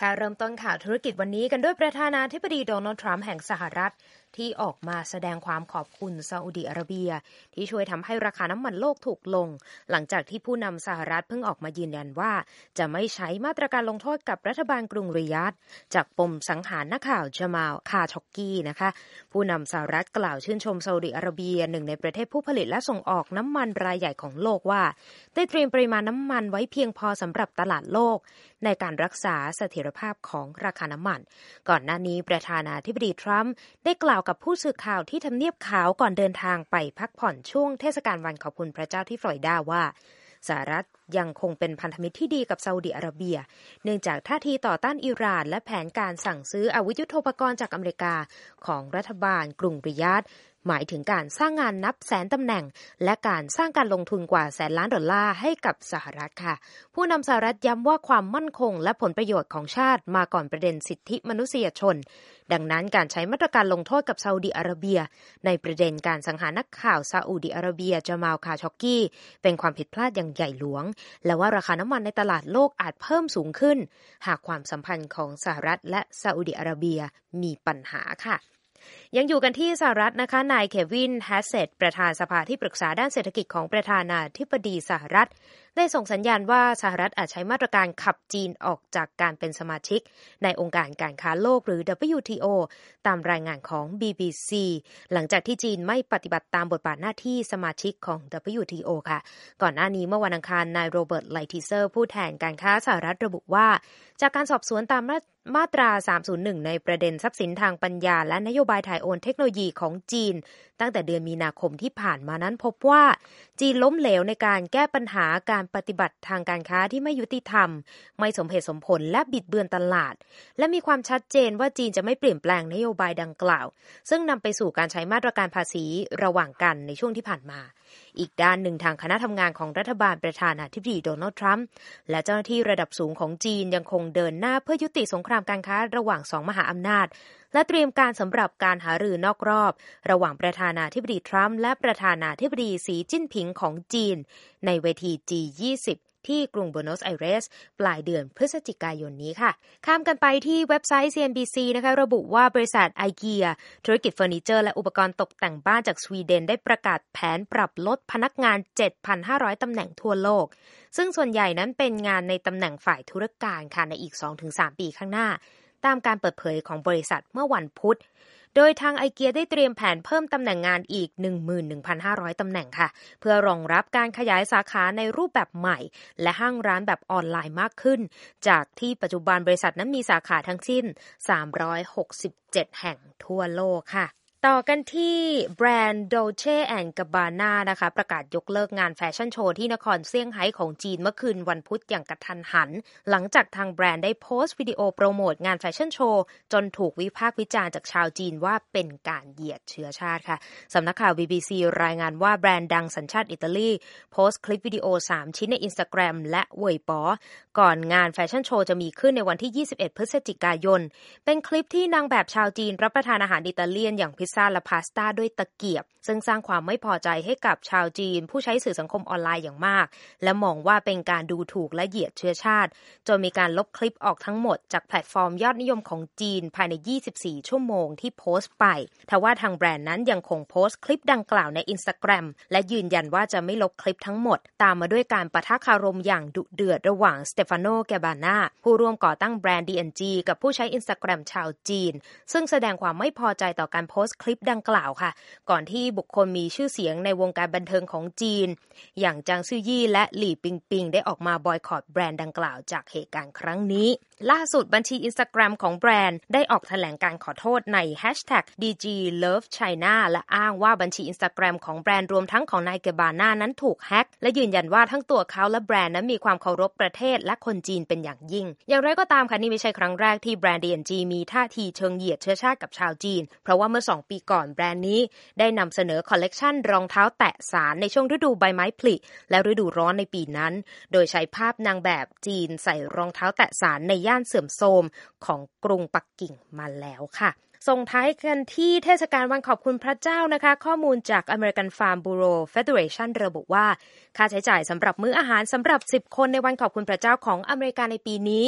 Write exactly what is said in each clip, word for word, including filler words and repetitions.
ค่ะเริ่มต้นข่าวธุรกิจวันนี้กันด้วยประธานาธิบดีโดนัลด์ทรัมป์แห่งสหรัฐที่ออกมาแสดงความขอบคุณซาอุดิอาระเบียที่ช่วยทำให้ราคาน้ำมันโลกถูกลงหลังจากที่ผู้นำสหรัฐเพิ่งออกมายืนยันว่าจะไม่ใช้มาตรการลงโทษกับรัฐบาลกรุงริยาดจากปมสังหารนักข่าวจามาลคาช็อกกีนะคะผู้นำสหรัฐกล่าวชื่นชมซาอุดิอาระเบียหนึ่งในประเทศผู้ผลิตและส่งออกน้ำมันรายใหญ่ของโลกว่าได้เตรียมปริมาณน้ำมันไว้เพียงพอสำหรับตลาดโลกในการรักษาเสถียรภาพของราคาน้ำมันก่อนหน้านี้ประธานาธิบดีทรัมป์ได้กล่าวกับผู้สื่อข่าวที่ทำเนียบขาวก่อนเดินทางไปพักผ่อนช่วงเทศกาลวันขอบคุณพระเจ้าที่ฟลอริดาว่าสหรัฐยังคงเป็นพันธมิตรที่ดีกับซาอุดิอาระเบียเนื่องจากท่าทีต่อต้านอิหร่านและแผนการสั่งซื้ออาวุธยุทโธปกรณ์จากอเมริกาของรัฐบาลกรุงริยาดหมายถึงการสร้างงานนับแสนตำแหน่งและการสร้างการลงทุนกว่าแสนล้านดอลลาร์ให้กับสหรัฐค่ะผู้นำสหรัฐย้ำว่าความมั่นคงและผลประโยชน์ของชาติมาก่อนประเด็นสิทธิมนุษยชนดังนั้นการใช้มาตรการลงโทษกับซาอุดิอาระเบียในประเด็นการสังหารนักข่าวซาอุดิอาระเบียจามาลคาช็อกกีเป็นความผิดพลาดอย่างใหญ่หลวงและว่าราคาน้ำมันในตลาดโลกอาจเพิ่มสูงขึ้นหากความสัมพันธ์ของสหรัฐและซาอุดิอาระเบียมีปัญหาค่ะยังอยู่กันที่สหรัฐนะคะนายเควินแฮสเซตประธานสภาที่ปรึกษาด้านเศรษฐกิจของประธานาธิบดีสหรัฐได้ส่งสัญญาณว่าสหรัฐอาจใช้มาตรการขับจีนออกจากการเป็นสมาชิกในองค์การการค้าโลกหรือ ดับเบิลยู ที โอ ตามรายงานของ บี บี ซี หลังจากที่จีนไม่ปฏิบัติตามบทบาทหน้าที่สมาชิกของ ดับเบิลยู ที โอ ค่ะก่อนหน้านี้เมื่อวันอังคารนายโรเบิร์ตไลทิเซอร์ผู้แทนการค้าสหรัฐระบุว่าจากการสอบสวนตามมาตราสามศูนย์หนึ่งในประเด็นทรัพย์สินทางปัญญาและนโยบายถ่ายโอนเทคโนโลยีของจีนตั้งแต่เดือนมีนาคมที่ผ่านมานั้นพบว่าจีนล้มเหลวในการแก้ปัญหาการปฏิบัติทางการค้าที่ไม่ยุติธรรมไม่สมเหตุสมผลและบิดเบือนตลาดและมีความชัดเจนว่าจีนจะไม่เปลี่ยนแปลงนโยบายดังกล่าวซึ่งนำไปสู่การใช้มาตรการภาษีระหว่างกันในช่วงที่ผ่านมาอีกด้านหนึ่งทางคณะทำงานของรัฐบาลประธานาธิบดีโดนัลด์ทรัมป์และเจ้าหน้าที่ระดับสูงของจีนยังคงเดินหน้าเพื่อยุติสงครามการค้าระหว่างสองมหาอำนาจและเตรียมการสำหรับการหารือนอกรอบระหว่างประธานาธิบดีทรัมป์และประธานาธิบดีสีจิ้นผิงของจีนในเวที จี ยี่สิบ ที่กรุงบัวโนสไอเรสปลายเดือนพฤศจิกายนนี้ค่ะข้ามกันไปที่เว็บไซต์ ซี เอ็น บี ซี นะคะระบุว่าบริษัท IKEA ธุรกิจเฟอร์นิเจอร์และอุปกรณ์ตกแต่งบ้านจากสวีเดนได้ประกาศแผนปรับลดพนักงาน เจ็ดพันห้าร้อย ตำแหน่งทั่วโลกซึ่งส่วนใหญ่นั้นเป็นงานในตำแหน่งฝ่ายธุรการค่ะในอีก สองถึงสาม ปีข้างหน้าตามการเปิดเผยของบริษัทเมื่อวันพุธโดยทาง IKEA ได้เตรียมแผนเพิ่มตำแหน่งงานอีก หนึ่งหมื่นหนึ่งพันห้าร้อย ตำแหน่งค่ะเพื่อรองรับการขยายสาขาในรูปแบบใหม่และห้างร้านแบบออนไลน์มากขึ้นจากที่ปัจจุบันบริษัทนั้นมีสาขาทั้งสิ้นสามร้อยหกสิบเจ็ดแห่งทั่วโลกค่ะต่อกันที่แบรนด์ Dolce แอนด์ Gabbana นะคะประกาศยกเลิกงานแฟชั่นโชว์ที่นครเซี่ยงไฮ้ของจีนเมื่อคืนวันพุธอย่างกระทันหันหลังจากทางแบรนด์ได้โพสต์วิดีโอโปรโมทงานแฟชั่นโชว์จนถูกวิพากษ์วิจารณ์จากชาวจีนว่าเป็นการเหยียดเชื้อชาติค่ะสำนักข่าว บี บี ซี รายงานว่าแบรนด์ดังสัญชาติอิตาลีโพสต์คลิปวิดีโอสามชิ้นใน Instagram และเว่ยป๋อก่อนงานแฟชั่นโชว์จะมีขึ้นในวันที่ยี่สิบเอ็ดพฤศจิกายนเป็นคลิปที่นางแบบชาวจีนรับประทานอาหารอิตาเลียนอย่างพิซซ่าและพาสต้าด้วยตะเกียบซึ่งสร้างความไม่พอใจให้กับชาวจีนผู้ใช้สื่อสังคมออนไลน์อย่างมากและมองว่าเป็นการดูถูกและเหยียดเชื้อชาติจนมีการลบคลิปออกทั้งหมดจากแพลตฟอร์มยอดนิยมของจีนภายในยี่สิบสี่ชั่วโมงที่โพสต์ไปทว่าทางแบรนด์นั้นยังคงโพสต์คลิปดังกล่าวใน Instagram และยืนยันว่าจะไม่ลบคลิปทั้งหมดตามมาด้วยการปะทะคารมอย่างดุเดือดระหว่าง Stefano Gabbana ผู้ร่วมก่อตั้งแบรนด์ ดี เอ็น จี กับผู้ใช้ Instagram ชาวจีนซึ่งแสดงความไม่พอใจต่อการโพสต์คลิปดังกล่าวค่ะก่อนที่บุคคลมีชื่อเสียงในวงการบันเทิงของจีนอย่างจางซื่อยี่และหลี่ปิงปิงได้ออกมาบอยคอตแบรนด์ดังกล่าวจากเหตุการณ์ครั้งนี้ล่าสุดบัญชี Instagram ของแบรนด์ได้ออกแถลงการขอโทษใน แฮชแท็ก ดี จี เลิฟ ไชน่า และอ้างว่าบัญชี Instagram ของแบรนด์รวมทั้งของนายเกบาน่านั้นถูกแฮ็กและยืนยันว่าทั้งตัวเขาและแบรนด์นั้นมีความเคารพประเทศและคนจีนเป็นอย่างยิ่งอย่างไรก็ตามค่ะนี่ไม่ใช่ครั้งแรกที่แบรนด์ ดี เอ็น จี มีท่าทีเชิงเหยียดเชื้อชาติกับชาวจีนเพราะว่าเมื่อสองปีก่อนแบรนด์นี้ได้นำเสนอคอลเลกชันรองเท้าแตะสารในช่วงฤดูใบไม้ผลิและฤดูร้อนในปีนั้นโดยใช้ภาพนางแบบจีนใส่รองเท้าแตะสารในย่านเสื่อมโทรมของกรุงปักกิ่งมาแล้วค่ะส่งท้ายกันที่เทศกาลวันขอบคุณพระเจ้านะคะข้อมูลจาก American Farm Bureau Federation ระบุว่าค่าใช้จ่ายสำหรับมื้ออาหารสำหรับสิบคนในวันขอบคุณพระเจ้าของอเมริกาในปีนี้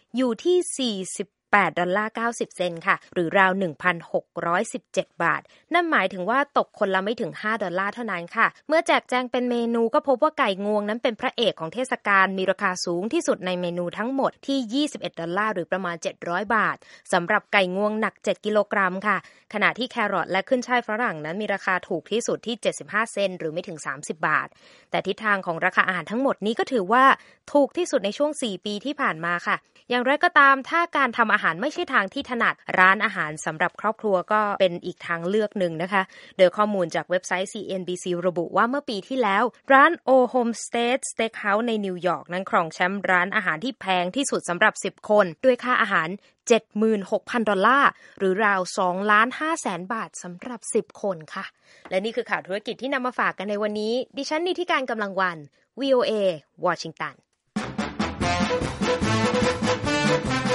อยู่ที่สี่สิบแปดดอลลาร์เก้าสิบเซนต์ค่ะหรือราว หนึ่งพันหกร้อยสิบเจ็ด บาทนั่นหมายถึงว่าตกคนละไม่ถึงห้าดอลลาร์เท่านั้นค่ะเมื่อแจกแจงเป็นเมนูก็พบว่าไก่งวงนั้นเป็นพระเอกของเทศกาลมีราคาสูงที่สุดในเมนูทั้งหมดที่ยี่สิบเอ็ดดอลลาร์หรือประมาณเจ็ดร้อยบาทสำหรับไก่งวงหนักเจ็ดกิโลกรัมค่ะขณะที่แครอทและขึ้นช่ายฝรั่งนั้นมีราคาถูกที่สุดที่เจ็ดสิบห้าเซนต์หรือไม่ถึงสามสิบบาทแต่ทิศทางของราคาอาหารทั้งหมดนี้ก็ถือว่าถูกที่สุดในช่วงสี่ปีที่ผ่านมาค่ะอย่างไรก็ตามถ้าการทำอาหารไม่ใช่ทางที่ถนัดร้านอาหารสำหรับครอบครัวก็เป็นอีกทางเลือกหนึ่งนะคะโดยข้อมูลจากเว็บไซต์ ซี เอ็น บี ซี ระบุว่าเมื่อปีที่แล้วร้าน O Homestead Steakhouse ในนิวยอร์กนั้นครองแชมป์ร้านอาหารที่แพงที่สุดสำหรับสิบคนด้วยค่าอาหาร เจ็ดหมื่นหกพัน ดอลลาร์หรือราว สองล้านห้าแสน บาทสำหรับสิบคนค่ะและนี่คือข่าวธุรกิจที่นำมาฝากกันในวันนี้ดิฉันนิติการกำลังวัน วี โอ เอ วอชิงตัน